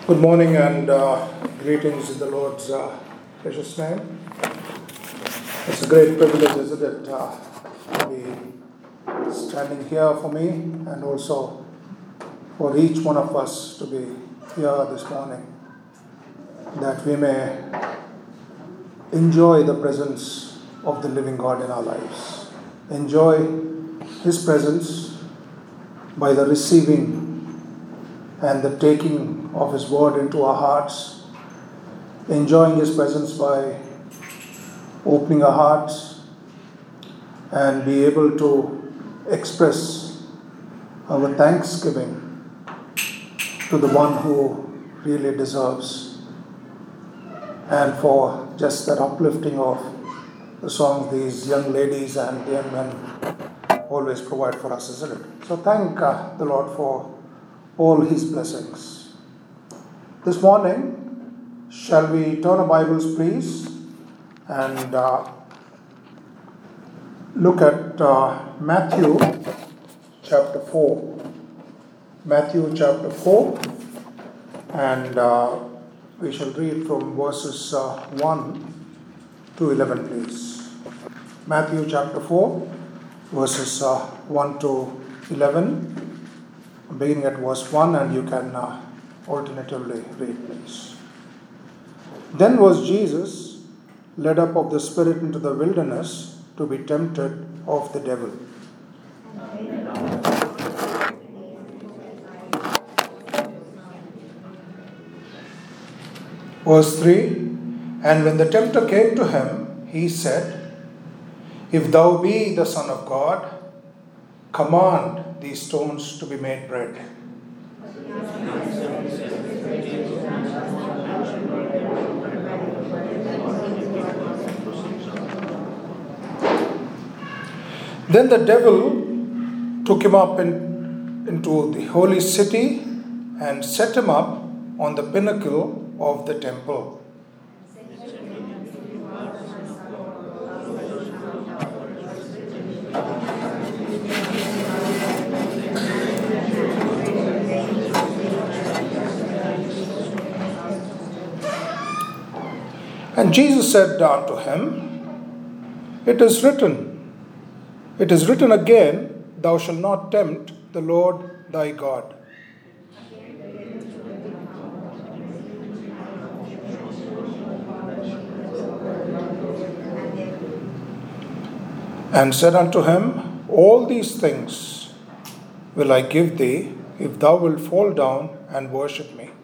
Good morning and greetings in the Lord's precious name. It's a great privilege, isn't it, to be standing here for me and also for each one of us to be here this morning, that we may enjoy the presence of the living God in our lives. Enjoy His presence by the receiving and the taking of His word into our hearts, enjoying His presence by opening our hearts and be able to express our thanksgiving to the one who really deserves, and for just that uplifting of the songs these young ladies and young men always provide for us, isn't it? So thank the Lord for all His blessings. This morning, shall we turn our Bibles, please, and look at Matthew chapter 4. Matthew chapter 4, and we shall read from verses 1 to 11, please. Matthew chapter 4, verses 1 to 11, beginning at verse 1, and you can alternatively read, please. Then was Jesus led up of the Spirit into the wilderness to be tempted of the devil. Verse 3, and when the tempter came to him, he said, If thou be the Son of God, command these stones to be made bread. Then the devil took him up into the holy city and set him up on the pinnacle of the temple. And Jesus said unto him, It is written again, Thou shalt not tempt the Lord thy God. And said unto him, All these things will I give thee, if thou wilt fall down and worship me.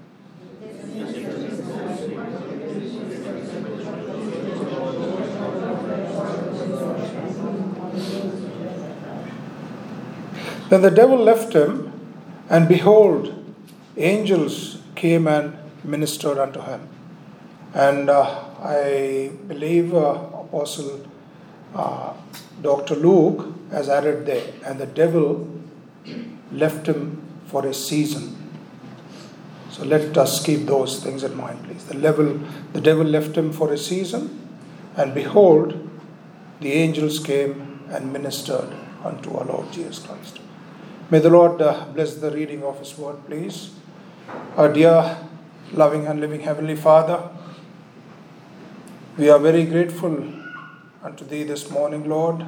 Then the devil left him, and behold, angels came and ministered unto him. And I believe Apostle Dr. Luke has added there, and the devil left him for a season. So let us keep those things in mind, please. The devil left him for a season, and behold, the angels came and ministered unto our Lord Jesus Christ. May the Lord bless the reading of His word, please. Our dear, loving and living Heavenly Father, we are very grateful unto Thee this morning, Lord,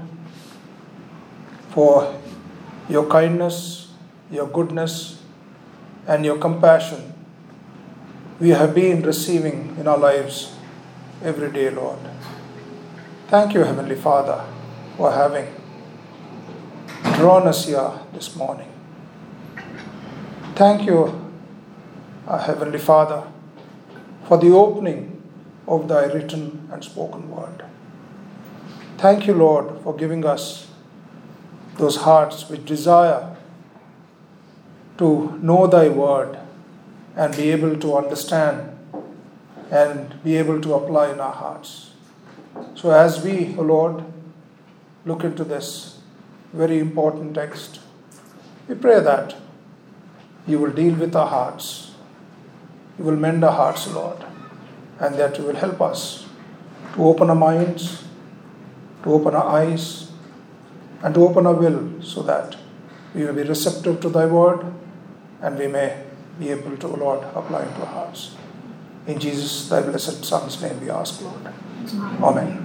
for Your kindness, Your goodness, and Your compassion we have been receiving in our lives every day, Lord. Thank You, Heavenly Father, for having drawn us here this morning. Thank You, our Heavenly Father, for the opening of Thy written and spoken word. Thank You, Lord, for giving us those hearts which desire to know Thy word and be able to understand and be able to apply in our hearts. So as we, O Lord, look into this very important text, we pray that You will deal with our hearts. You will mend our hearts, Lord, and that You will help us to open our minds, to open our eyes, and to open our will, so that we may be receptive to Thy word and we may be able to, Lord, apply into our hearts. In Jesus, thy blessed Son's name we ask, Lord. Amen.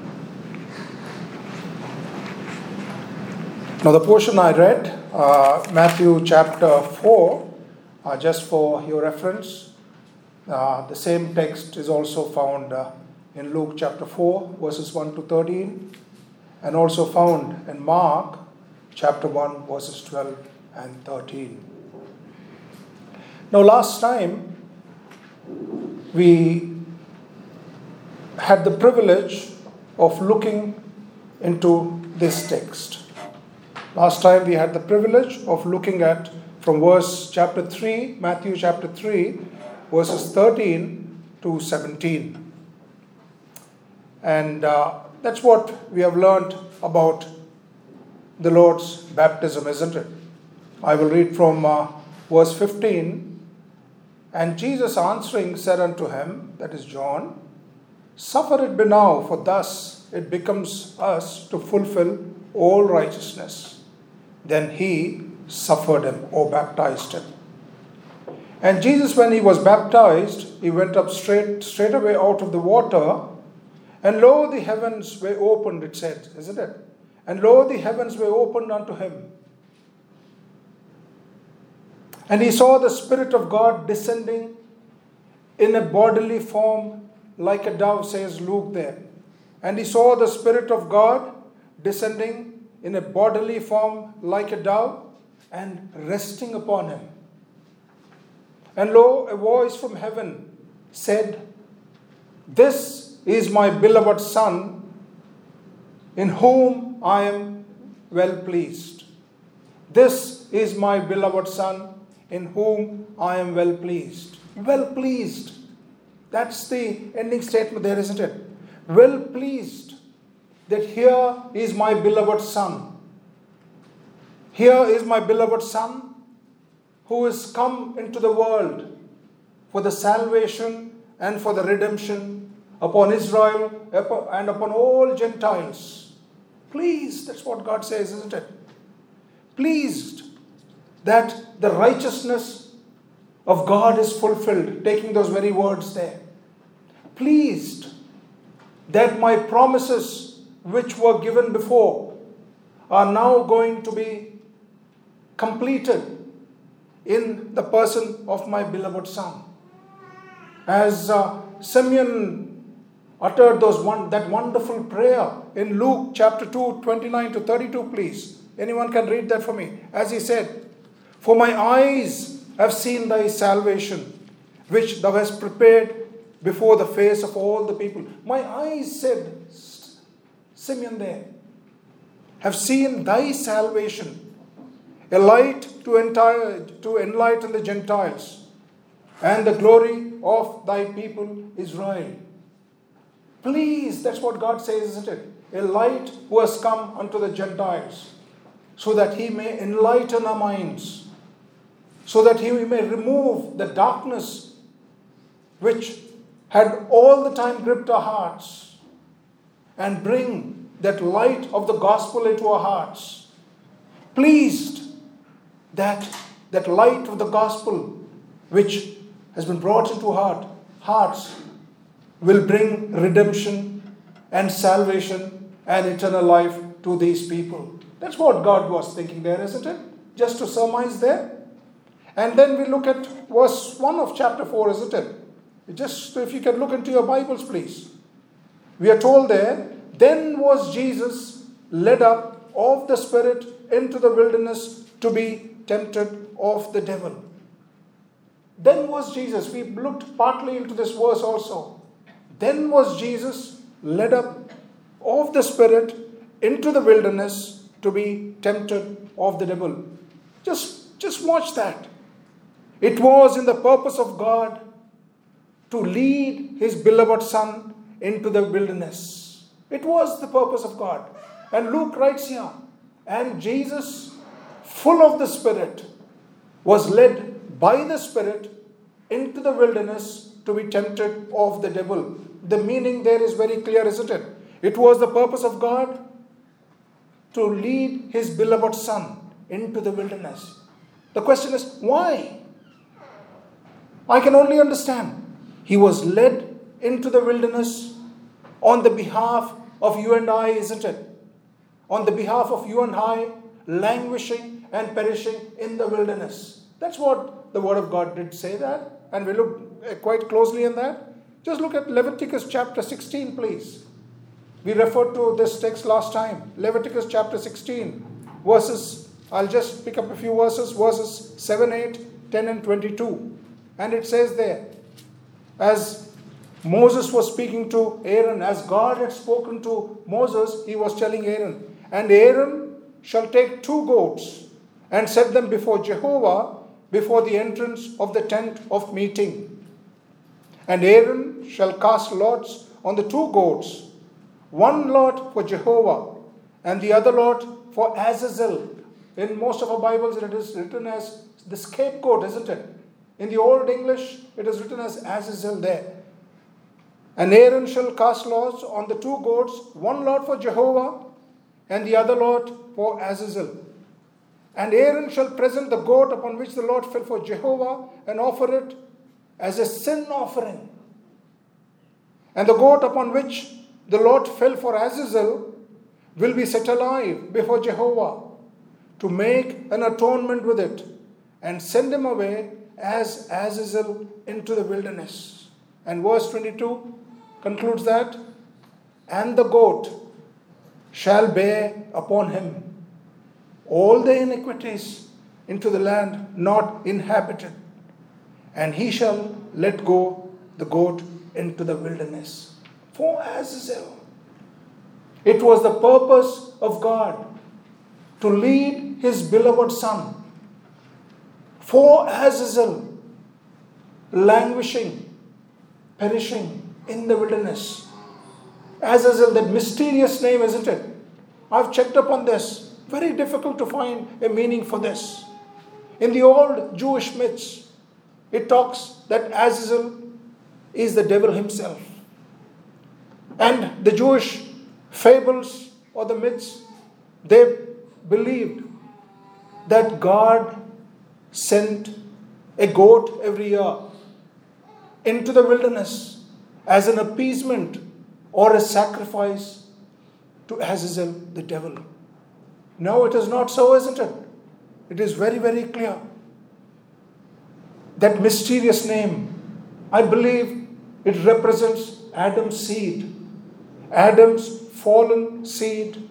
Now the portion I read, Matthew chapter 4, just for your reference. The same text is also found in Luke chapter 4, verses 1 to 13, and also found in Mark chapter 1, verses 12 and 13. Now last time, we had the privilege of looking into this text. Last time we had the privilege of looking at from chapter 3, Matthew chapter 3, verses 13 to 17. And that's what we have learned about the Lord's baptism, isn't it? I will read from verse 15. And Jesus answering said unto him, that is John, suffer it be now, for thus it becomes us to fulfill all righteousness. Then he suffered him, or baptized him. And Jesus, when he was baptized, he went up straightway out of the water, and lo, the heavens were opened, it said, isn't it? And lo, the heavens were opened unto him. And he saw the Spirit of God descending in a bodily form like a dove, says Luke there. And he saw the Spirit of God descending in a bodily form like a dove and resting upon him. And lo, a voice from heaven said, this is my beloved Son, in whom I am well pleased. This is my beloved Son, in whom I am well pleased. Well pleased. That's the ending statement there, isn't it? Well pleased that here is my beloved Son. Here is my beloved Son who has come into the world for the salvation and for the redemption upon Israel and upon all Gentiles. Pleased, that's what God says, isn't it? Pleased that the righteousness of God is fulfilled, taking those very words there. Pleased that my promises which were given before are now going to be completed in the person of my beloved Son. As Simeon uttered that wonderful prayer in Luke chapter 2, 29 to 32, please. Anyone can read that for me. As he said, for my eyes have seen thy salvation, which thou hast prepared before the face of all the people. My eyes, said Simeon there, have seen thy salvation, a light to enlighten the Gentiles, and the glory of thy people Israel. Please, that's what God says, isn't it? A light who has come unto the Gentiles, so that he may enlighten our minds, so that he may remove the darkness which had all the time gripped our hearts, and bring that light of the gospel into our hearts. Pleased that light of the gospel which has been brought into our hearts will bring redemption and salvation and eternal life to these people. That's what God was thinking there, isn't it? Just to surmise there. And then we look at verse 1 of chapter 4, isn't it? Just if you can look into your Bibles, please. We are told there, then was Jesus led up of the Spirit into the wilderness to be tempted of the devil. Then was Jesus. We looked partly into this verse also. Then was Jesus led up of the Spirit into the wilderness to be tempted of the devil. Just watch that. It was in the purpose of God to lead his beloved Son into the wilderness. It was the purpose of God. And Luke writes here, and Jesus, full of the Spirit, was led by the Spirit into the wilderness to be tempted of the devil. The meaning there is very clear, isn't it? It was the purpose of God to lead his beloved Son into the wilderness. The question is, why? I can only understand. He was led into the wilderness on the behalf of you and I, isn't it? On the behalf of you and I, languishing and perishing in the wilderness. That's what the Word of God did say that. And we look quite closely in that. Just look at Leviticus chapter 16, please. We referred to this text last time. Leviticus chapter 16, verses, I'll just pick up a few verses 7, 8, 10 and 22. And it says there, as Moses was speaking to Aaron, as God had spoken to Moses, he was telling Aaron, and Aaron shall take 2 goats and set them before Jehovah, before the entrance of the tent of meeting. And Aaron shall cast lots on the 2 goats, one lot for Jehovah, and the other lot for Azazel. In most of our Bibles, it is written as the scapegoat, isn't it? In the Old English, it is written as Azazel there. And Aaron shall cast lots on the 2 goats, one lot for Jehovah, and the other lot for Azazel. And Aaron shall present the goat upon which the lot fell for Jehovah, and offer it as a sin offering. And the goat upon which the lot fell for Azazel will be set alive before Jehovah, to make an atonement with it, and send him away as Azazel into the wilderness. And verse 22 concludes that, and the goat shall bear upon him all the iniquities into the land not inhabited, and he shall let go the goat into the wilderness. For Azazel. It was the purpose of God to lead his beloved son for Azazel, languishing, perishing in the wilderness. Azazel, that mysterious name, isn't it? I've checked up on this. Very difficult to find a meaning for this. In the old Jewish myths, it talks that Azazel is the devil himself. And the Jewish fables or the myths, they believed that God sent a goat every year into the wilderness as an appeasement or a sacrifice to Azazel, the devil. No, it is not so, isn't it? It is very, very clear. That mysterious name, I believe it represents Adam's seed. Adam's fallen seed,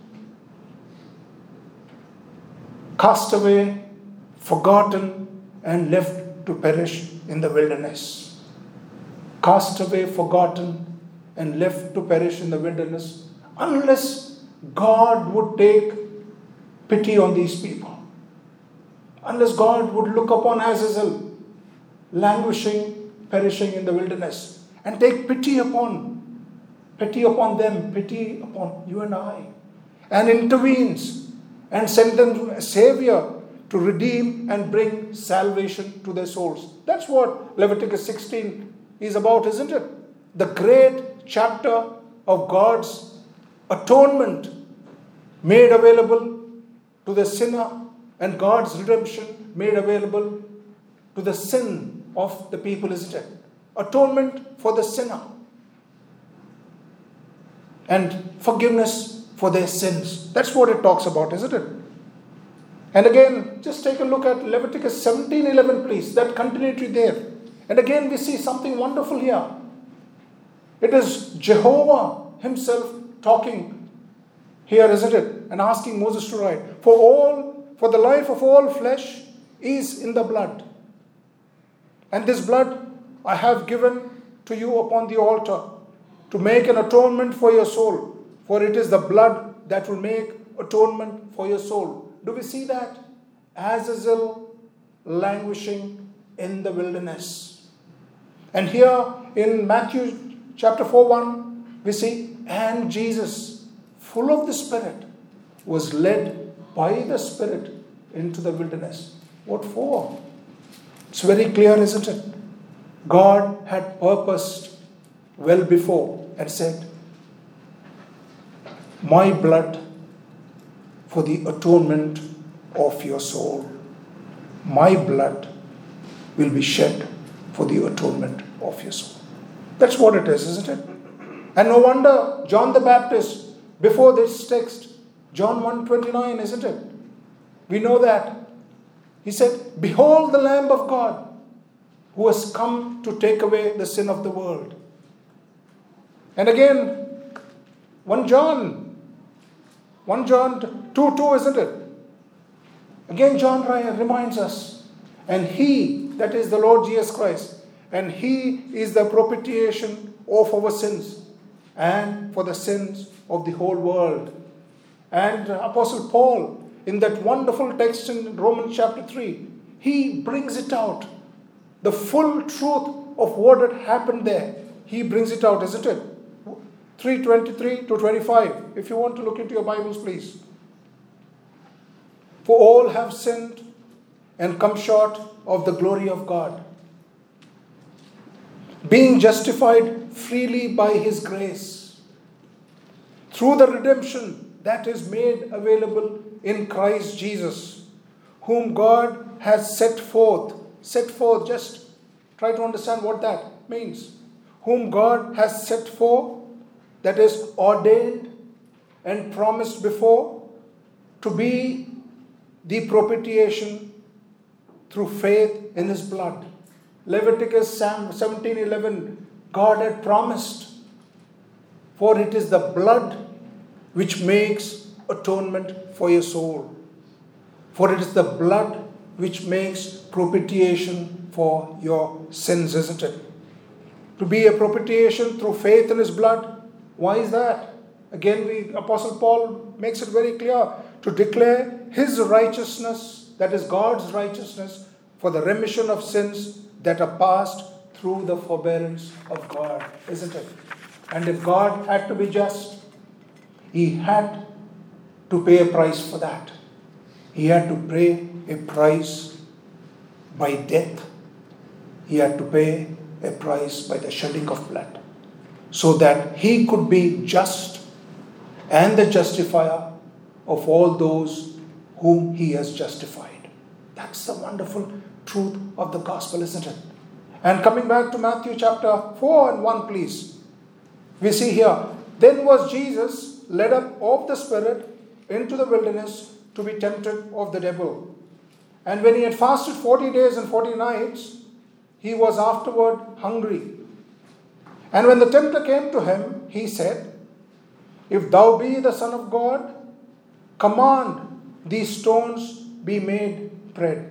cast away, forgotten, and left to perish in the wilderness. Cast away, forgotten, and left to perish in the wilderness, unless God would take pity on these people. Unless God would look upon Azazel, languishing, perishing in the wilderness, and take pity upon them, pity upon you and I, and intervenes and send them a Savior to redeem and bring salvation to their souls. That's what Leviticus 16 is about, isn't it? The great chapter of God's atonement made available to the sinner, and God's redemption made available to the sin of the people, isn't it? Atonement for the sinner and forgiveness for their sins. That's what it talks about, isn't it? And again, just take a look at Leviticus 17:11, please. That continuity there. And again, we see something wonderful here. It is Jehovah himself talking here, isn't it? And asking Moses to write, For the life of all flesh is in the blood. And this blood I have given to you upon the altar to make an atonement for your soul. For it is the blood that will make atonement for your soul. Do we see that? Azazel languishing in the wilderness. And here in Matthew chapter 4:1, we see, and Jesus, full of the Spirit, was led by the Spirit into the wilderness. What for? It's very clear, isn't it? God had purposed well before and said, my blood for the atonement of your soul. My blood will be shed for the atonement of your soul. That's what it is, isn't it? And no wonder John the Baptist, before this text, John 1:29, isn't it? We know that. He said, "Behold the Lamb of God who has come to take away the sin of the world." And again, 1 John 2:2, isn't it? Again, John reminds us, and He, that is the Lord Jesus Christ, and He is the propitiation of our sins and for the sins of the whole world. And Apostle Paul, in that wonderful text in Romans chapter 3, he brings it out. The full truth of what had happened there, he brings it out, isn't it? 3:23 to 25. If you want to look into your Bibles, please. "For all have sinned and come short of the glory of God, being justified freely by His grace, through the redemption that is made available in Christ Jesus, whom God has set forth, just try to understand what that means. Whom God has set forth, that is ordained and promised before, to be the propitiation through faith in His blood." Leviticus 17:11, God had promised, "For it is the blood which makes atonement for your soul. For it is the blood which makes propitiation for your sins," isn't it? To be a propitiation through faith in His blood. Why is that? Again, Apostle Paul makes it very clear. To declare His righteousness, that is God's righteousness, for the remission of sins that are passed through the forbearance of God, isn't it? And if God had to be just, He had to pay a price for that. He had to pay a price by death. He had to pay a price by the shedding of blood, so that He could be just and the justifier of all those whom He has justified. That's the wonderful truth of the gospel, isn't it? And coming back to Matthew chapter 4 and 1, please. We see here, "Then was Jesus led up of the Spirit into the wilderness to be tempted of the devil. And when He had fasted 40 days and 40 nights, He was afterward hungry. And when the tempter came to Him, He said, 'If thou be the Son of God, command these stones be made bread.'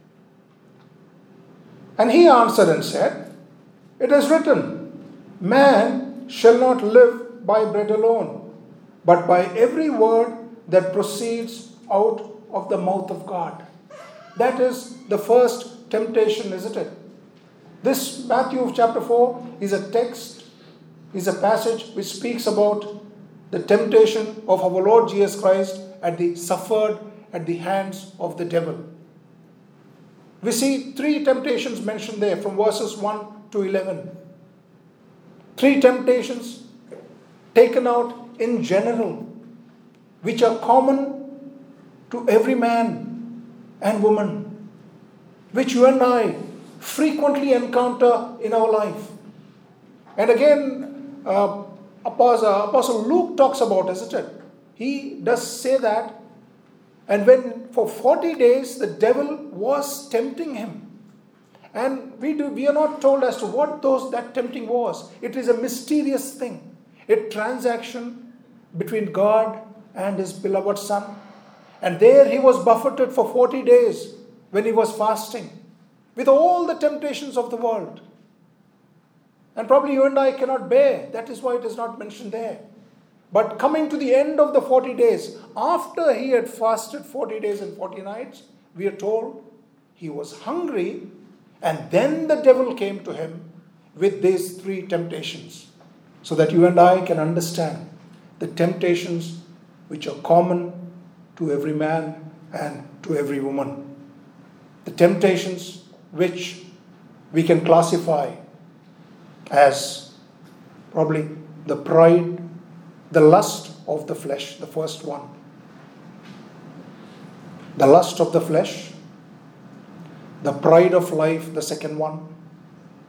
And He answered and said, 'It is written, Man shall not live by bread alone, but by every word that proceeds out of the mouth of God.'" That is the first temptation, isn't it? This Matthew chapter 4 is a text, is a passage which speaks about the temptation of our Lord Jesus Christ suffered at the hands of the devil. We see 3 temptations mentioned there from verses 1 to 11. 3 temptations taken out in general, which are common to every man and woman, which you and I frequently encounter in our life. And again, Apostle Luke talks about, isn't it? He does say that. And when for 40 days the devil was tempting him. And we are not told as to what that tempting was. It is a mysterious thing. A transaction between God and His beloved Son. And there He was buffeted for 40 days when He was fasting, with all the temptations of the world. And probably you and I cannot bear. That is why it is not mentioned there. But coming to the end of the 40 days, after He had fasted 40 days and 40 nights, we are told He was hungry, and then the devil came to Him with these 3 temptations, so that you and I can understand the temptations which are common to every man and to every woman. The temptations which we can classify as probably the pride, the lust of the flesh, the first one. The lust of the flesh, the pride of life, the second one,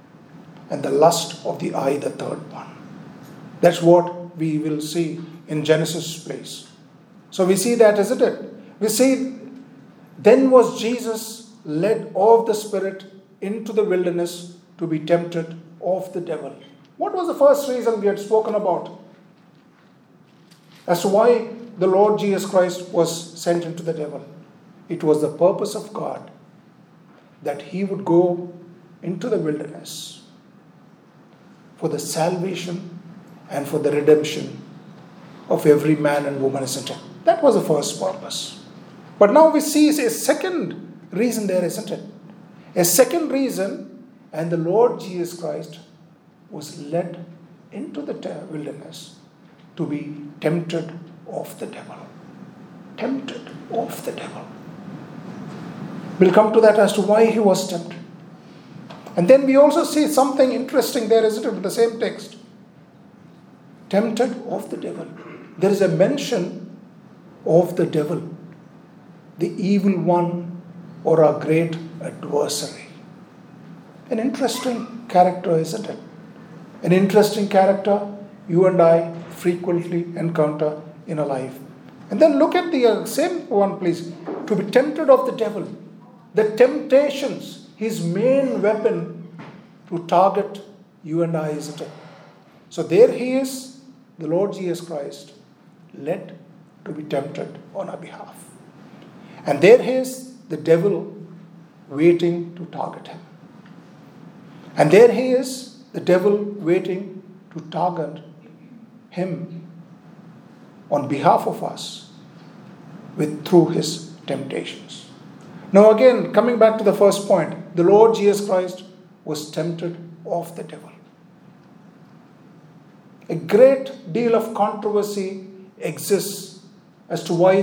and the lust of the eye, the third one. That's what we will see in Genesis place. So we see that, isn't it? We see, then was Jesus led of the Spirit into the wilderness to be tempted of the devil. What was the first reason we had spoken about as to why the Lord Jesus Christ was sent into the devil? It was the purpose of God that he would go into the wilderness for the salvation and for the redemption of every man and woman, isn't it? That was the first purpose. But now we see a second reason there, isn't it? A second reason, and the Lord Jesus Christ was led into the wilderness to be tempted of the devil. Tempted of the devil. We'll come to that as to why he was tempted. And then we also see something interesting there, isn't it, in the same text. Tempted of the devil. There is a mention of the devil, the evil one or our great adversary. An interesting character, isn't it? An interesting character you and I frequently encounter in our life. And then look at the same one, please. To be tempted of the devil. The temptations, his main weapon to target you and I, isn't it? So there he is, the Lord Jesus Christ, led to be tempted on our behalf. And there he is, the devil, waiting to target him. And there he is, the devil waiting to target him on behalf of us through his temptations. Now again, coming back to the first point, the Lord Jesus Christ was tempted of the devil. A great deal of controversy exists as to why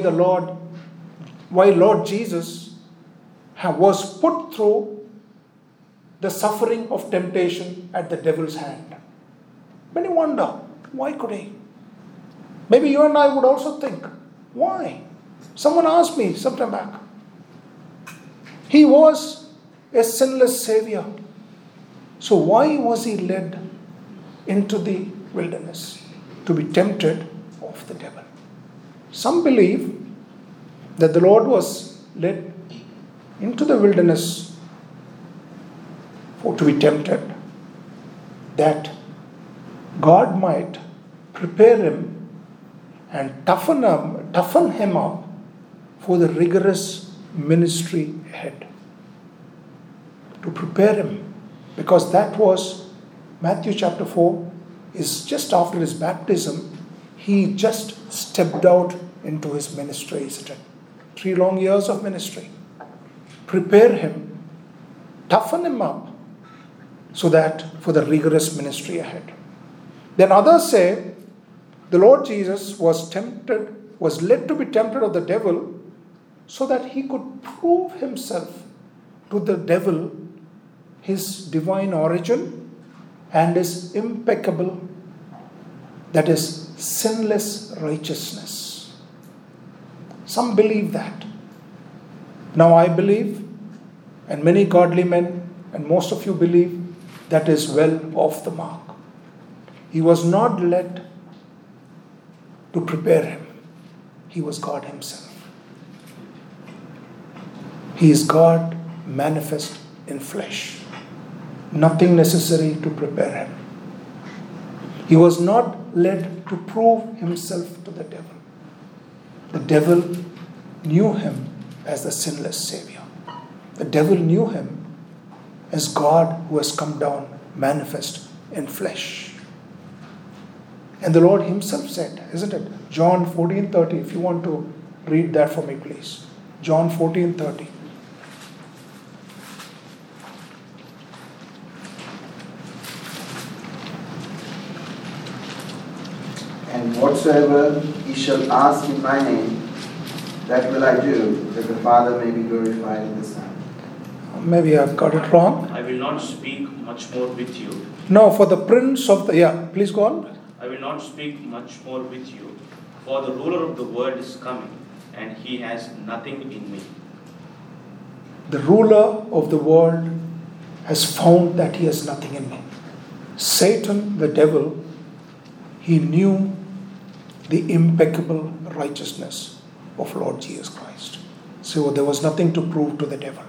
Lord Jesus was put through the suffering of temptation at the devil's hand. Many wonder, why could he? Maybe you and I would also think, why? Someone asked me some time back. He was a sinless Savior. So why was he led into the wilderness to be tempted of the devil? Some believe that the Lord was led into the wilderness to be tempted, that God might prepare him and toughen him up for the rigorous ministry ahead. To prepare him, because that was Matthew chapter 4 is just after his baptism. He just stepped out into his ministry, isn't it? 3 long years of ministry. Prepare him, toughen him up, so that for the rigorous ministry ahead. Then others say the Lord Jesus was led to be tempted of the devil so that he could prove himself to the devil, his divine origin and his impeccable, that is, sinless righteousness. Some believe that. Now I believe, and many godly men, and most of you believe, that is well off the mark. He was not led to prepare him. He was God himself. He is God manifest in flesh. Nothing necessary to prepare him. He was not led to prove himself to the devil. The devil knew him as the sinless Savior. The devil knew him as God who has come down manifest in flesh. And the Lord himself said, isn't it? John 14:30, if you want to read that for me, please. John 14:30. And whatsoever ye shall ask in my name, that will I do, that the Father may be glorified in the Son. Maybe I've got it wrong. I will not speak much more with you. No, for the prince of the... Yeah, please go on. I will not speak much more with you, for the ruler of the world is coming, and he has nothing in me. The ruler of the world has found that he has nothing in me. Satan, the devil, he knew the impeccable righteousness of Lord Jesus Christ. So there was nothing to prove to the devil.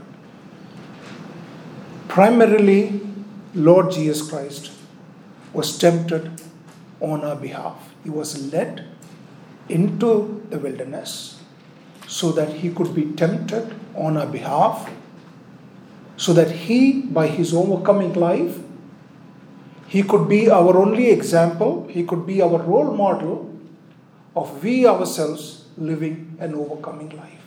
Primarily, Lord Jesus Christ was tempted on our behalf. He was led into the wilderness so that he could be tempted on our behalf, so that he, by his overcoming life, he could be our only example, he could be our role model of we ourselves living an overcoming life.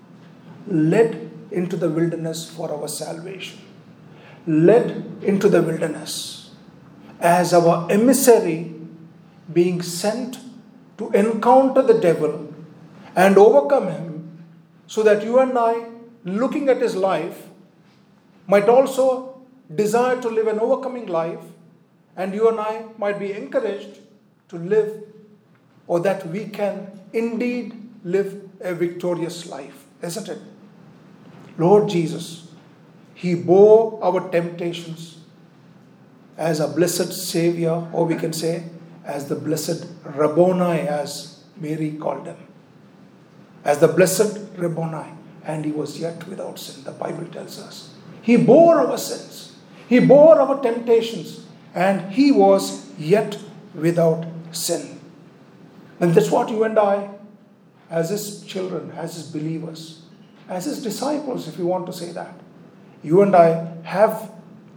Led into the wilderness for our salvation. Led into the wilderness as our emissary, being sent to encounter the devil and overcome him, so that you and I, looking at his life, might also desire to live an overcoming life, and you and I might be encouraged to live, or that we can indeed live a victorious life, isn't it? Lord Jesus, he bore our temptations as a blessed Savior, or we can say as the blessed Rabboni, as Mary called him. As the blessed Rabboni, and he was yet without sin, the Bible tells us. He bore our sins, he bore our temptations, and he was yet without sin. And that's what you and I, as his children, as his believers, as his disciples, if you want to say that, you and I have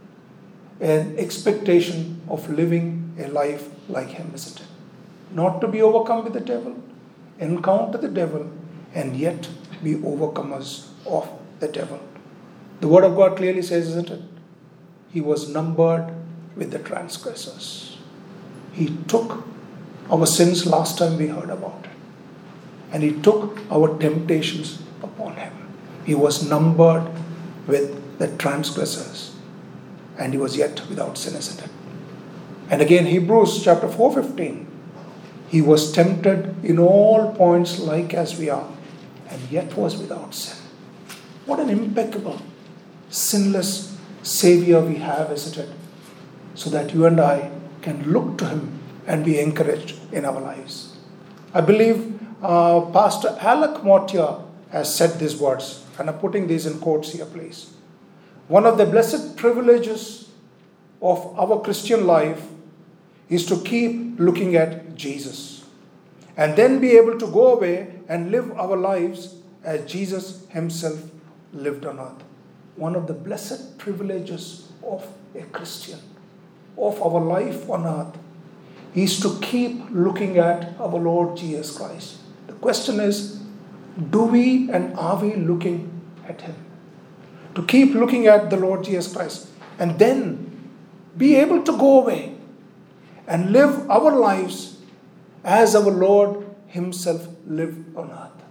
an expectation of living a life like him, isn't it? Not to be overcome with the devil, encounter the devil, and yet be overcomers of the devil. The Word of God clearly says, isn't it? He was numbered with the transgressors. He took our sins last time we heard about it. And he took our temptations upon him. He was numbered with the transgressors. And he was yet without sin, isn't it? And again, Hebrews chapter 4:15. He was tempted in all points like as we are, and yet was without sin. What an impeccable, sinless Savior we have, isn't it? So that you and I can look to him and be encouraged in our lives. I believe Pastor Alec Mortier has said these words, and I'm putting these in quotes here, please. One of the blessed privileges of our Christian life is to keep looking at Jesus, and then be able to go away and live our lives as Jesus himself lived on earth. One of the blessed privileges of a Christian, of our life on earth, is to keep looking at our Lord Jesus Christ. The question is, do we and are we looking at him? To keep looking at the Lord Jesus Christ, and then be able to go away and live our lives as our Lord himself lived on earth.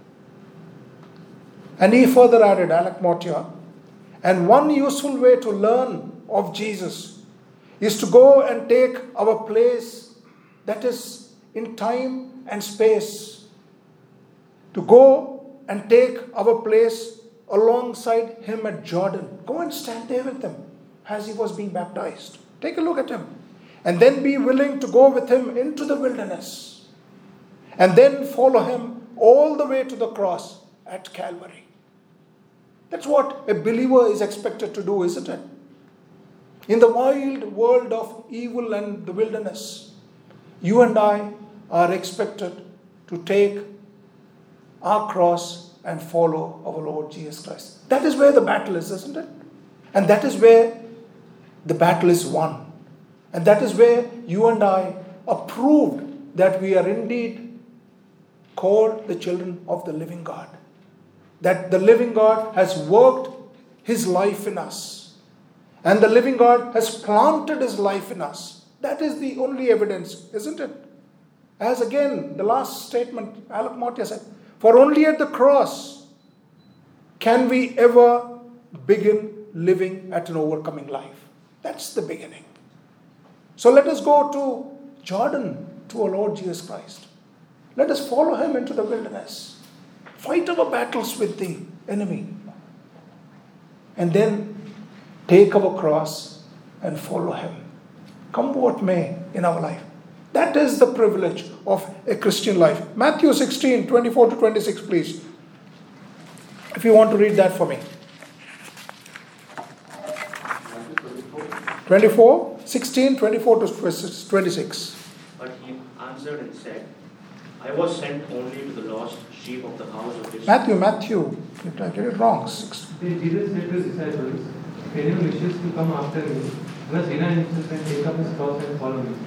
And he further added, Alec Mortier, and one useful way to learn of Jesus is to go and take our place, that is in time and space. To go and take our place alongside him at Jordan. Go and stand there with him as he was being baptized. Take a look at him. And then be willing to go with him into the wilderness. And then follow him all the way to the cross at Calvary. That's what a believer is expected to do, isn't it? In the wild world of evil and the wilderness, you and I are expected to take our cross and follow our Lord Jesus Christ. That is where the battle is, isn't it? And that is where the battle is won. And that is where you and I are proved that we are indeed called the children of the living God. That the living God has worked his life in us. And the living God has planted his life in us. That is the only evidence, isn't it? As again, the last statement, Alec Mortier said, for only at the cross can we ever begin living at an overcoming life. That's the beginning. So let us go to Jordan, to our Lord Jesus Christ. Let us follow him into the wilderness. Fight our battles with the enemy. And then take our cross and follow him. come what may in our life. That is the privilege of a Christian life. Matthew 16, 24 to 26, please. If you want to read that for me. 24, 16, 24 to 26. But he answered and said, I was sent only to the lost sheep of the house of Matthew, Israel. I get it wrong. Jesus said to his disciples, if anyone wishes to come after me, must deny himself and take up his cross and follow me.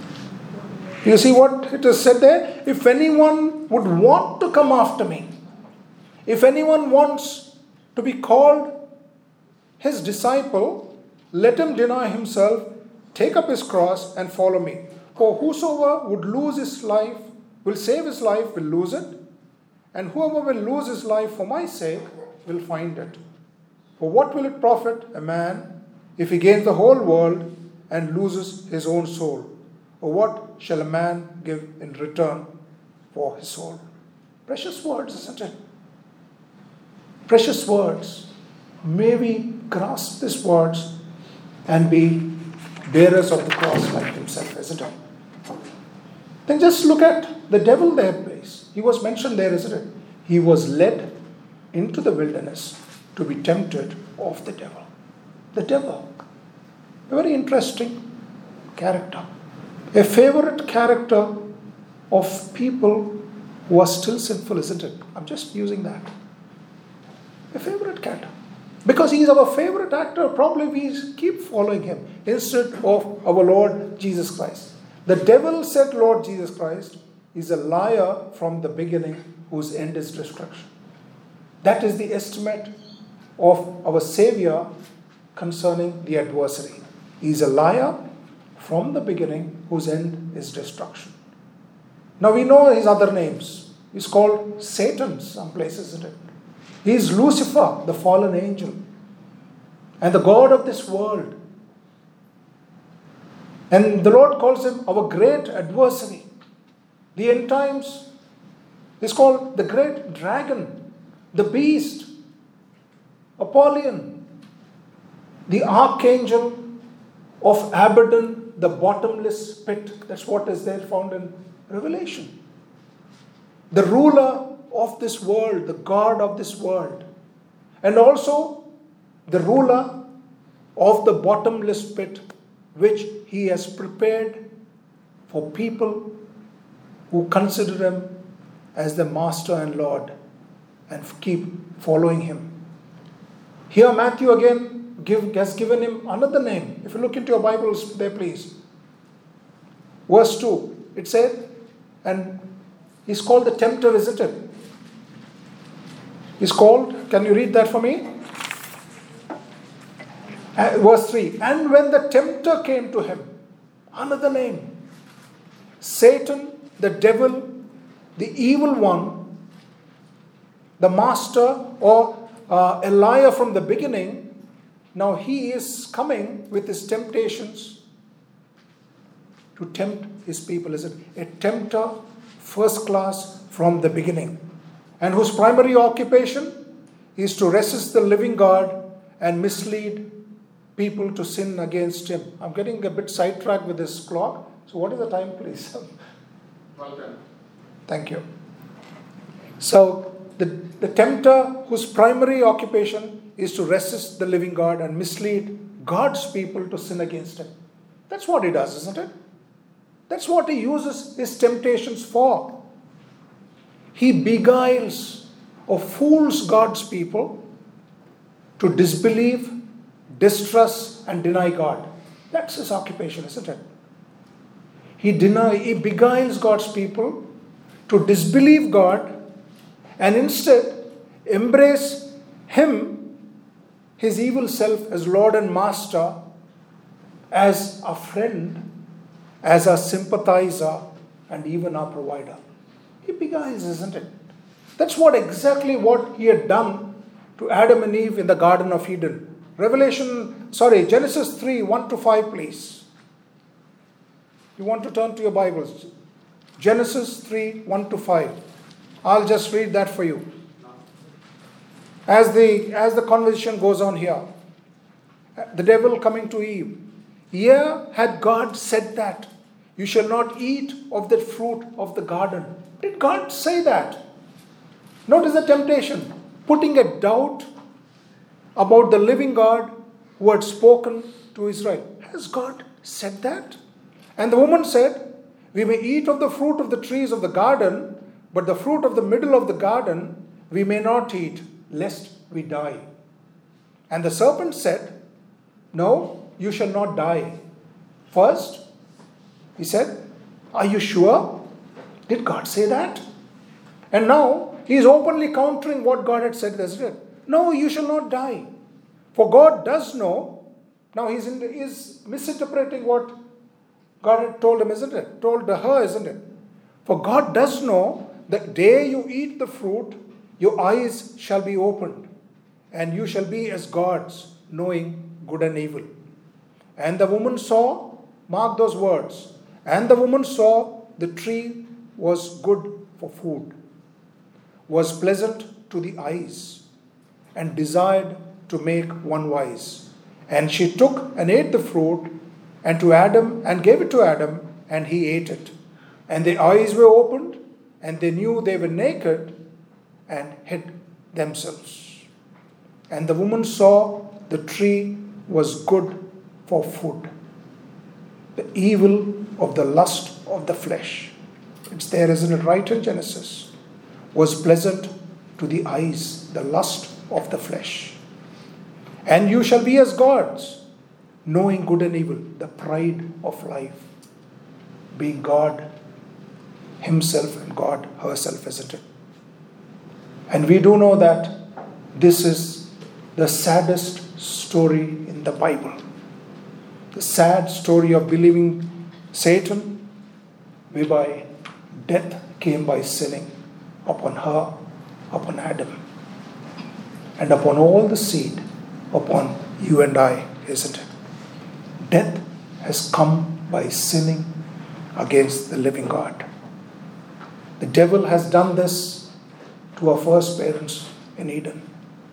You see what it is said there? If anyone would want to come after me, if anyone wants to be called his disciple, let him deny himself, take up his cross and follow me. For whosoever would lose his life, will save his life, will lose it. And whoever will lose his life for my sake, will find it. For what will it profit a man if he gains the whole world and loses his own soul? Or what shall a man give in return for his soul? Precious words, isn't it? Precious words. May we grasp these words and be bearers of the cross like himself, isn't it? Then just look at the devil there, please. He was mentioned there, isn't it? He was led into the wilderness to be tempted of the devil. The devil. A very interesting character. A favorite character of people who are still sinful, isn't it? I'm just using that. A favorite character. Because he is our favorite actor, probably we keep following him instead of our Lord Jesus Christ. The devil said Lord Jesus Christ is a liar from the beginning whose end is destruction. That is the estimate of our Savior concerning the adversary. He is a liar from the beginning whose end is destruction. Now we know his other names. He's called Satan some places, isn't it? He is Lucifer, the fallen angel, and the God of this world. And the Lord calls him our great adversary. The end times is called the great dragon, the beast, Apollyon, the archangel of Abaddon, the bottomless pit. That's what is there found in Revelation. The ruler of this world, the God of this world, and also the ruler of the bottomless pit, which he has prepared for people who consider him as the master and Lord and keep following him. Here Matthew again has given him another name. If you look into your Bibles there, please. Verse 2, it said, and he's called the tempter, isn't it? He's called, can you read that for me? Verse 3, and when the tempter came to him, another name, Satan, the devil, the evil one, the master, or a liar from the beginning, now he is coming with his temptations to tempt his people. Is it a tempter, first class from the beginning, and whose primary occupation is to resist the living God and mislead people to sin against him. I'm getting a bit sidetracked with this clock. So what is the time, please? Well done. Thank you. So the tempter whose primary occupation is to resist the living God and mislead God's people to sin against him. That's what he does, isn't it? That's what he uses his temptations for. He beguiles or fools God's people to disbelieve, distrust, and deny God. That's his occupation, isn't it? He beguiles God's people to disbelieve God and instead embrace him, his evil self, as Lord and Master, as a friend, as a sympathizer, and even our provider. He beguiles, isn't it? That's exactly what he had done to Adam and Eve in the Garden of Eden. Genesis 3, 1 to 5, please. You want to turn to your Bibles. Genesis 3, 1 to 5. I'll just read that for you. As the conversation goes on here, the devil coming to Eve, Yeah, had God said that, you shall not eat of the fruit of the garden. Did God say that? Notice the temptation, putting a doubt about the living God who had spoken to Israel. Has God said that? And the woman said, we may eat of the fruit of the trees of the garden, but the fruit of the middle of the garden we may not eat, lest we die. And the serpent said, no, you shall not die. First, he said, are you sure? Did God say that? And now, he is openly countering what God had said, isn't it? No, you shall not die. For God does know. Now, he's misinterpreting what God had told him, isn't it? Told her, isn't it? For God does know that day you eat the fruit, your eyes shall be opened, and you shall be as gods, knowing good and evil. And the woman saw, mark those words, and the woman saw the tree was good for food, was pleasant to the eyes, and desired to make one wise. And she took and ate the fruit, and gave it to Adam, and he ate it. And their eyes were opened, and they knew they were naked, and hid themselves. And the woman saw the tree was good for food, the evil of the lust of the flesh. It's there, isn't it? Right in Genesis. Was pleasant to the eyes, the lust of the flesh. And you shall be as gods, knowing good and evil, the pride of life. Being God himself and God herself, isn't it? And we do know that this is the saddest story in the Bible. The sad story of believing Satan, whereby death came by sinning upon her, upon Adam, and upon all the seed, upon you and I, isn't it? Death has come by sinning against the living God. The devil has done this to our first parents in Eden.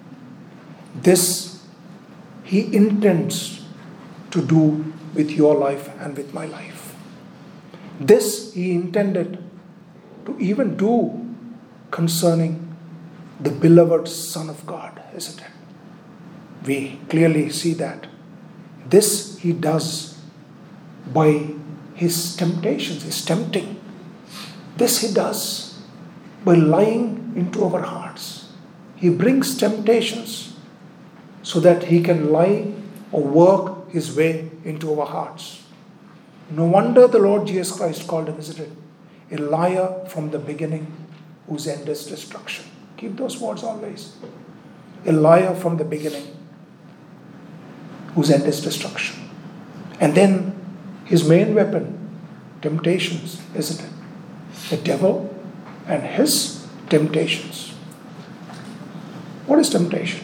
This he intends to do with your life and with my life. This he intended to even do concerning the beloved Son of God, isn't it? We clearly see that. This he does by his temptations, his tempting. This he does by lying into our hearts. He brings temptations so that he can lie or work his way into our hearts. No wonder the Lord Jesus Christ called him, isn't it? A liar from the beginning, whose end is destruction. Keep those words always. A liar from the beginning, whose end is destruction. And then his main weapon, temptations, isn't it? The devil and his temptations. What is temptation?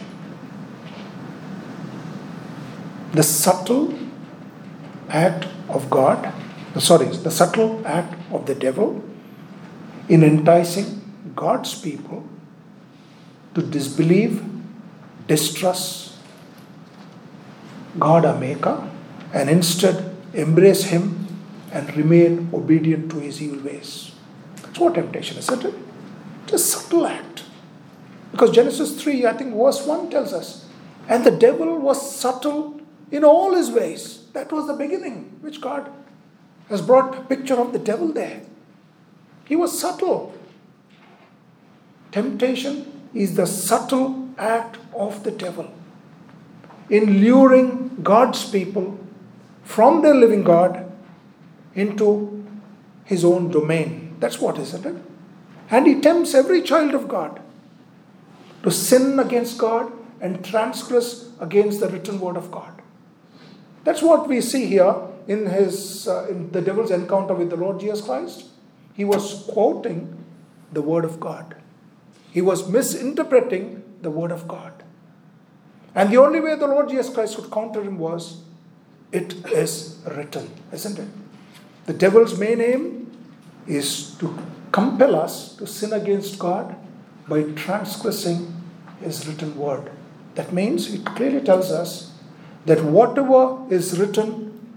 The subtle act of the subtle act of the devil in enticing God's people to disbelieve, distrust God our Maker, and instead embrace him and remain obedient to his evil ways. That's what temptation is, isn't it? It's a subtle act. Because Genesis 3, I think verse 1 tells us, and the devil was subtle in all his ways. That was the beginning, which God has brought a picture of the devil there. He was subtle. Temptation is the subtle act of the devil in luring God's people from their living God into his own domain. That's what, isn't it? And he tempts every child of God to sin against God and transgress against the written word of God. That's what we see here in the devil's encounter with the Lord Jesus Christ. He was quoting the word of God. He was misinterpreting the word of God. And the only way the Lord Jesus Christ could counter him was, it is written, isn't it? The devil's main aim is to compel us to sin against God by transgressing his written word. That means it clearly tells us that whatever is written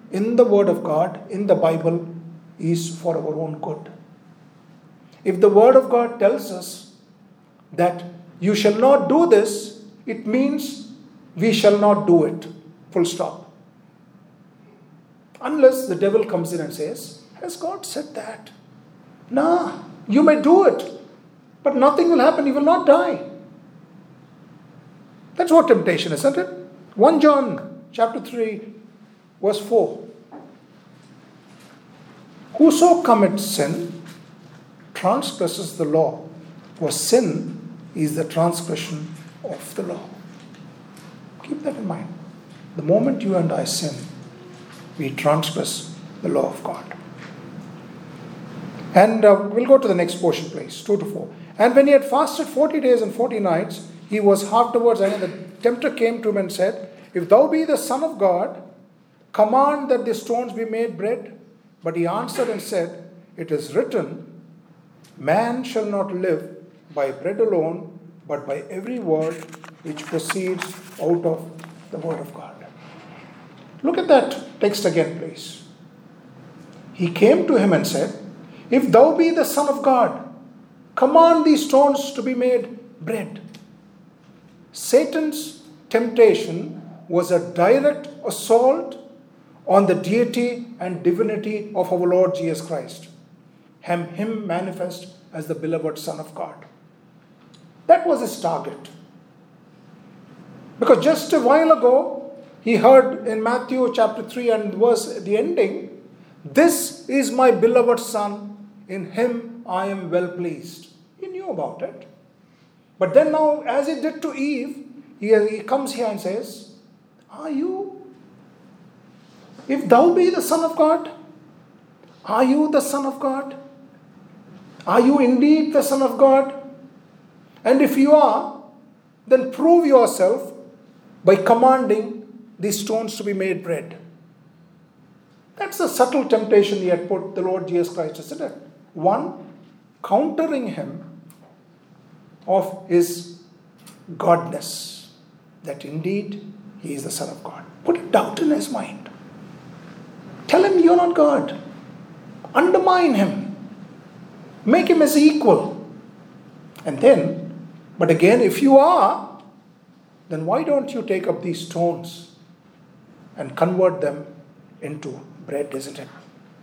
in the Word of God, in the Bible, is for our own good. If the Word of God tells us that you shall not do this, it means we shall not do it. Full stop. Unless the devil comes in and says, has God said that? Nah, you may do it, but nothing will happen. You will not die. That's what temptation is, isn't it? 1 John chapter 3, verse 4. Whoso commits sin transgresses the law, for sin is the transgression of the law. Keep that in mind. The moment you and I sin, we transgress the law of God. And we'll go to the next portion, please, 2 to 4. And when he had fasted 40 days and 40 nights, he was afterwards, and the tempter came to him and said, if thou be the Son of God, command that the stones be made bread. But he answered and said, it is written, man shall not live by bread alone, but by every word which proceeds out of the word of God. Look at that text again, please. He came to him and said, if thou be the Son of God, command these stones to be made bread. Satan's temptation was a direct assault on the deity and divinity of our Lord Jesus Christ, him manifest as the beloved Son of God. That was his target. Because just a while ago, he heard in Matthew chapter 3 and verse at the ending, this is my beloved Son, in him I am well pleased. He knew about it. But then now, as he did to Eve, he comes here and says, are you? If thou be the Son of God, are you the Son of God? Are you indeed the Son of God? And if you are, then prove yourself by commanding these stones to be made bread. That's the subtle temptation he had put the Lord Jesus Christ, isn't it? One, countering him of his godness, that indeed he is the Son of God. Put a doubt in his mind. Tell him you're not God. Undermine him. Make him as equal. And then, but again, if you are, then why don't you take up these stones and convert them into bread, isn't it?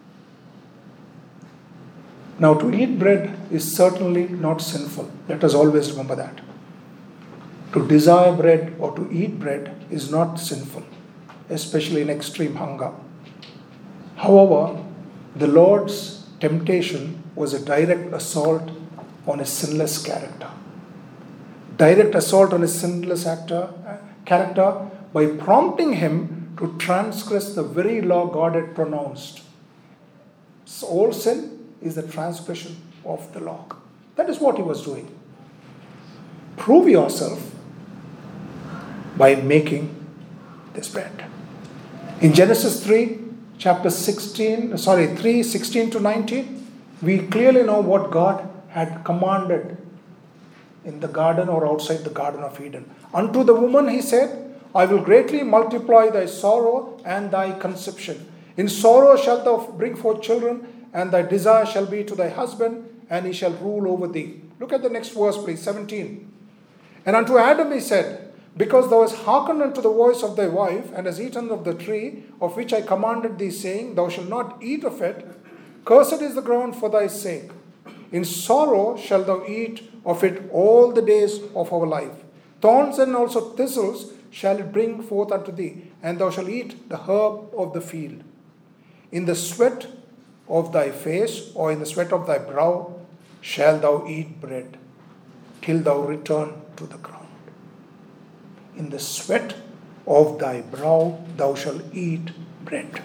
Now, to eat bread is certainly not sinful. Let us always remember that. To desire bread or to eat bread is not sinful, especially in extreme hunger. However, the Lord's temptation was a direct assault on his sinless character. Direct assault on his sinless character by prompting him to transgress the very law God had pronounced. So all sin is the transgression of the law. That is what he was doing. Prove yourself by making this bread. In Genesis 3, chapter 16 to 19, we clearly know what God had commanded in the garden or outside the Garden of Eden. Unto the woman he said, I will greatly multiply thy sorrow and thy conception. In sorrow shalt thou bring forth children, and thy desire shall be to thy husband, and he shall rule over thee. Look at the next verse, please, 17. And unto Adam he said, because thou hast hearkened unto the voice of thy wife, and hast eaten of the tree of which I commanded thee, saying, thou shalt not eat of it, cursed is the ground for thy sake. In sorrow shalt thou eat of it all the days of our life. Thorns and also thistles shall it bring forth unto thee, and thou shalt eat the herb of the field. In the sweat of thy face, or in the sweat of thy brow, shalt thou eat bread, till thou return to the ground. In the sweat of thy brow thou shalt eat bread.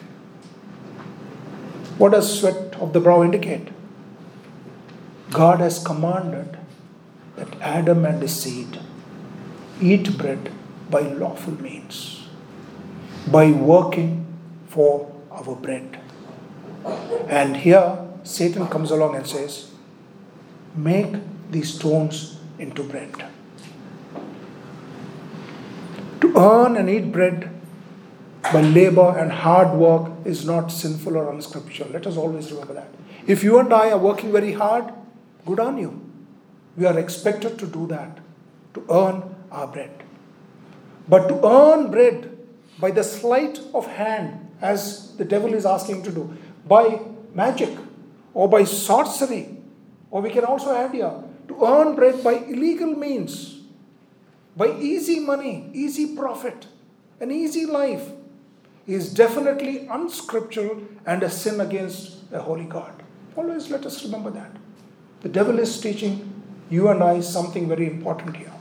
What does sweat of the brow indicate? God has commanded that Adam and his seed eat bread by lawful means, by working for our bread. And here Satan comes along and says, make these stones into bread. To earn and eat bread by labor and hard work is not sinful or unscriptural. Let us always remember that. If you and I are working very hard, good on you. We are expected to do that, to earn our bread. But to earn bread by the sleight of hand, as the devil is asking to do, by magic or by sorcery, or we can also add here, to earn bread by illegal means, by easy money, easy profit, an easy life, is definitely unscriptural and a sin against a holy God. Always let us remember that. The devil is teaching you and I something very important here.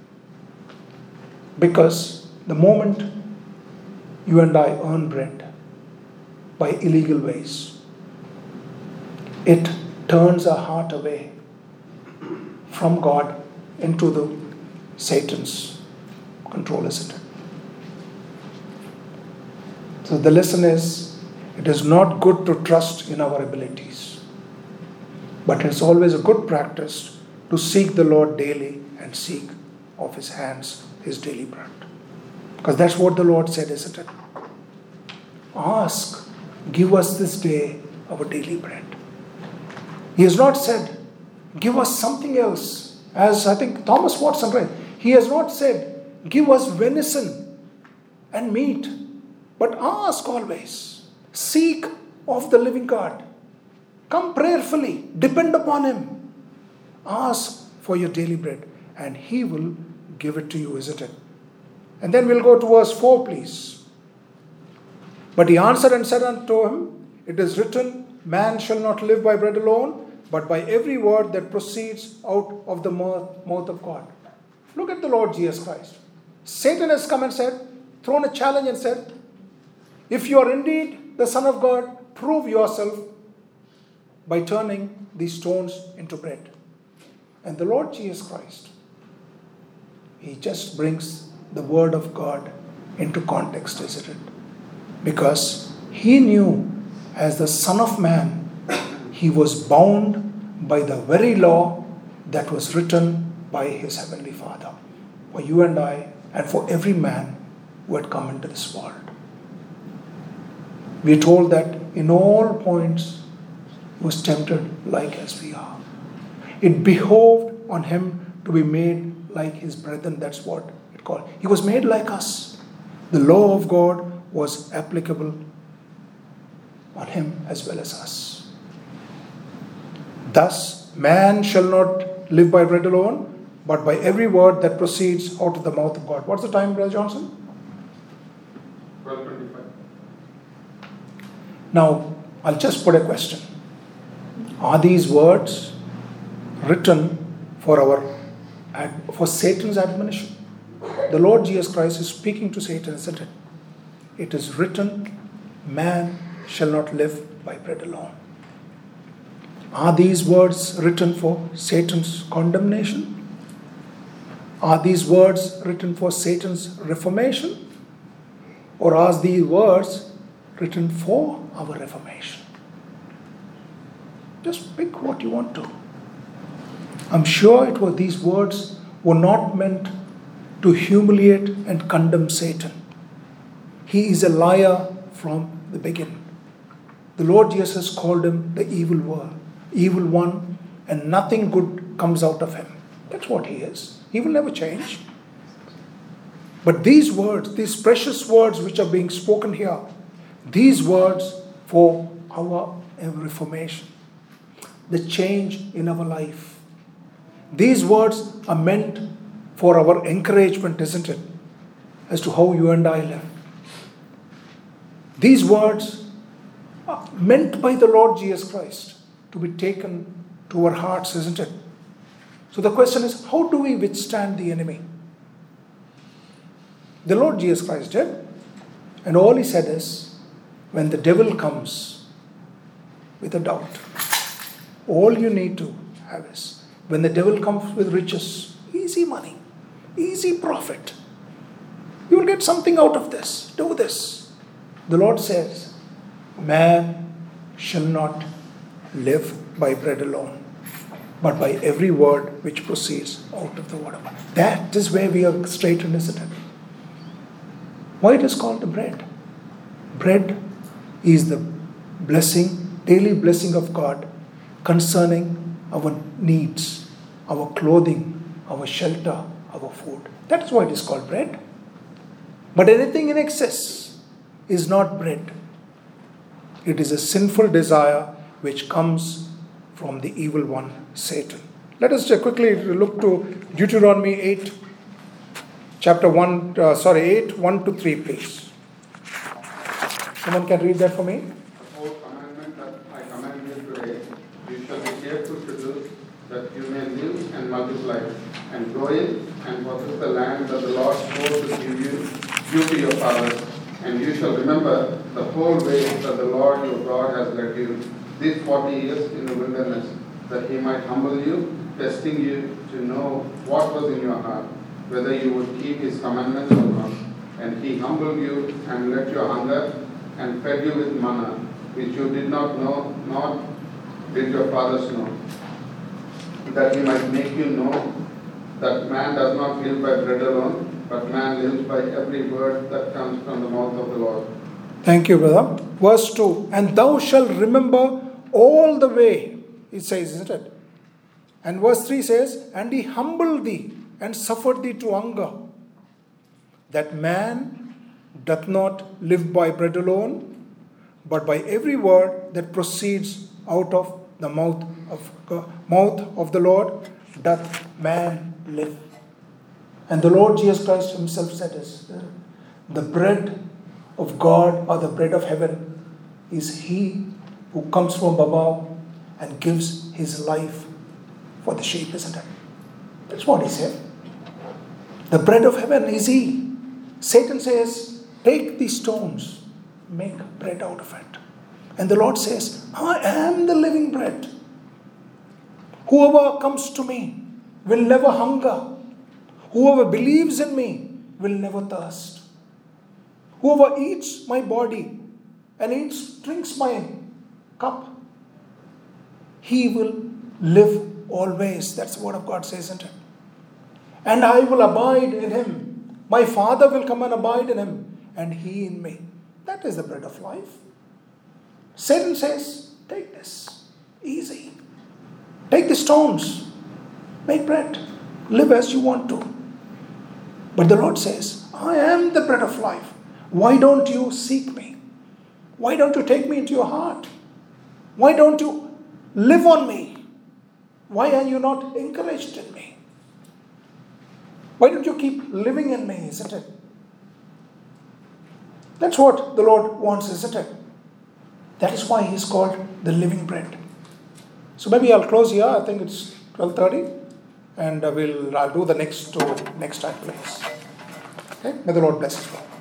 Because the moment you and I earn bread by illegal ways, it turns our heart away from God into the Satan's control, isn't it? So the lesson is, it is not good to trust in our abilities, but it's always a good practice to seek the Lord daily and seek of His hands His daily bread. Because that's what the Lord said, isn't it? Ask, give us this day our daily bread. He has not said, give us something else. As I think Thomas Watson read, He has not said, give us venison and meat. But ask always. Seek of the living God. Come prayerfully. Depend upon Him. Ask for your daily bread. And He will give it to you, isn't it? And then we'll go to verse 4, please. But he answered and said unto him, it is written, man shall not live by bread alone, but by every word that proceeds out of the mouth of God. Look at the Lord Jesus Christ. Satan has come and said, thrown a challenge and said, if you are indeed the Son of God, prove yourself by turning these stones into bread. And the Lord Jesus Christ, He just brings the word of God into context, isn't it? Because He knew as the Son of Man, He was bound by the very law that was written by His Heavenly Father for you and I and for every man who had come into this world. We are told that in all points He was tempted like as we are. It behoved on Him to be made like His brethren. That's what it called. He was made like us. The law of God was applicable on Him as well as us. Thus, man shall not live by bread alone, but by every word that proceeds out of the mouth of God. What's the time, Brother Johnson? 12:25. Now, I'll just put a question. Are these words written for Satan's admonition? The Lord Jesus Christ is speaking to Satan, isn't it? It is written, man shall not live by bread alone. Are these words written for Satan's condemnation? Are these words written for Satan's reformation? Or are these words written for our reformation? Just pick what you want to. I'm sure these words were not meant to humiliate and condemn Satan. He is a liar from the beginning. The Lord Jesus called him the evil one, and nothing good comes out of him. That's what he is. He will never change. But these words, these precious words which are being spoken here, these words for our reformation, the change in our life. These words are meant for our encouragement, isn't it? As to how you and I live. These words are meant by the Lord Jesus Christ to be taken to our hearts, isn't it? So the question is, how do we withstand the enemy? The Lord Jesus Christ did. And all He said is, when the devil comes with a doubt, all you need to have is, when the devil comes with riches, easy money, easy profit, you will get something out of this. Do this. The Lord says, man shall not live by bread alone, but by every word which proceeds out of the word of God. That is where we are straightened, isn't it? Why it is called the bread? Bread is the blessing, daily blessing of God concerning our needs, our clothing, our shelter, our food. That is why it is called bread. But anything in excess is not bread. It is a sinful desire which comes from the evil one, Satan. Let us quickly look to Deuteronomy 8, 1 to 3, please. Someone can read that for me? The whole commandment that I command you today, you shall be careful to do, that you may live and multiply, and go in and possess the land that the Lord swore to give you to your fathers. And you shall remember the whole way that the Lord your God has led you these 40 years in the wilderness, that he might humble you, testing you to know what was in your heart, whether you would keep his commandments or not. And he humbled you and let you hunger, and fed you with manna, which you did not know, nor did your fathers know, that he might make you know that man does not live by bread alone, but man lives by every word that comes from the mouth of the Lord. Thank you, brother. Verse 2, and thou shalt remember all the way, it says, isn't it? And verse 3 says, and he humbled thee and suffered thee to hunger, that man doth not live by bread alone, but by every word that proceeds out of the mouth of the Lord doth man live. And the Lord Jesus Christ himself said this, the bread of God or the bread of heaven is he who comes from above and gives his life for the sheep, isn't it? That's what he said. The bread of heaven is he. Satan says, take these stones, make bread out of it. And the Lord says, I am the living bread. Whoever comes to me will never hunger. Whoever believes in me will never thirst. Whoever eats my body and drinks my cup, he will live always. That's the word of God says, isn't it? And I will abide in him. My Father will come and abide in him, and he in me. That is the bread of life. Satan says, take this. Easy. Take the stones. Make bread. Live as you want to. But the Lord says, I am the bread of life. Why don't you seek me? Why don't you take me into your heart? Why don't you live on me? Why are you not encouraged in me? Why don't you keep living in me, isn't it? That's what the Lord wants, isn't it? That is why he's called the living bread. So maybe I'll close here. I think it's 12:30. And I'll do the next time, please. Okay? May the Lord bless us all.